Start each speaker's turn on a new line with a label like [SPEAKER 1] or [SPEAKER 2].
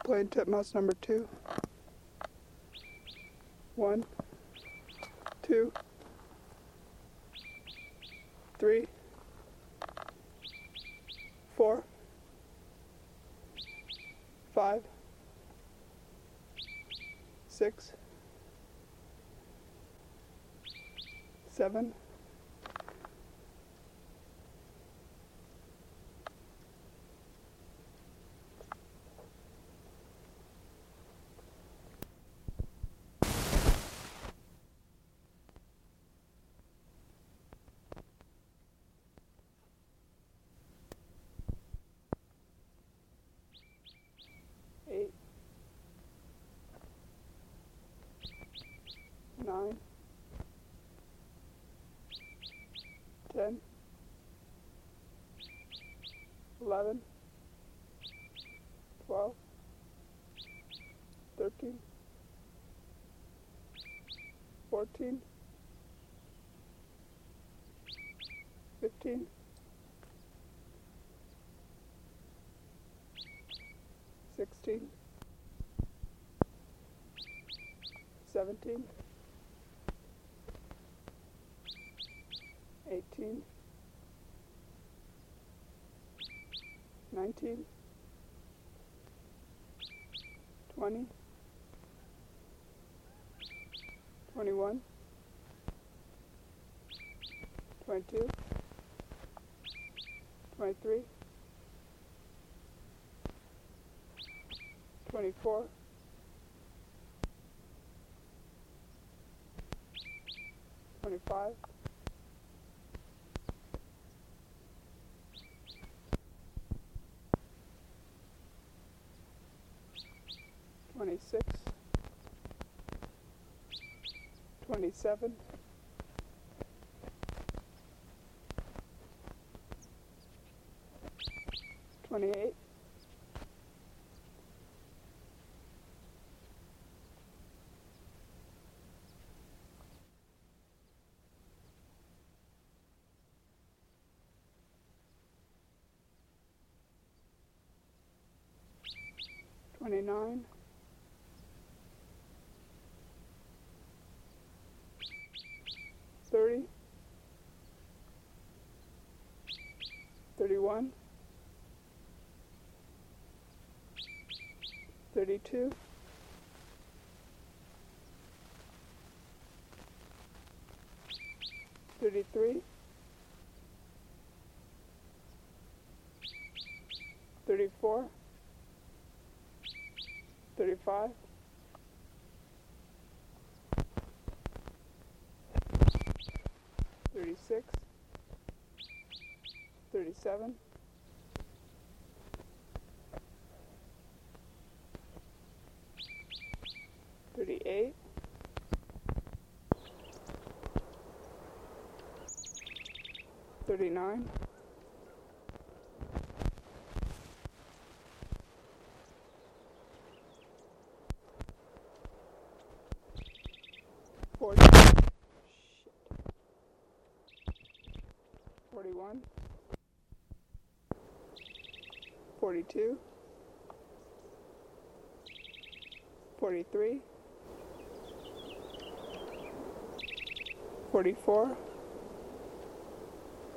[SPEAKER 1] Playing titmouse number 2. 1, 2, 3, 4, 5, 6, 7, 8, 9, 10, 11, 12, 13, 14, 15, 16, 17, 18, 19, 20, 21, 22, 23, 24, 25, 26, 27, 28, 29, 30, 31, 32, 33, 34, 35, 36, 37, 38, 39, 40, 41, 42, 43, 44,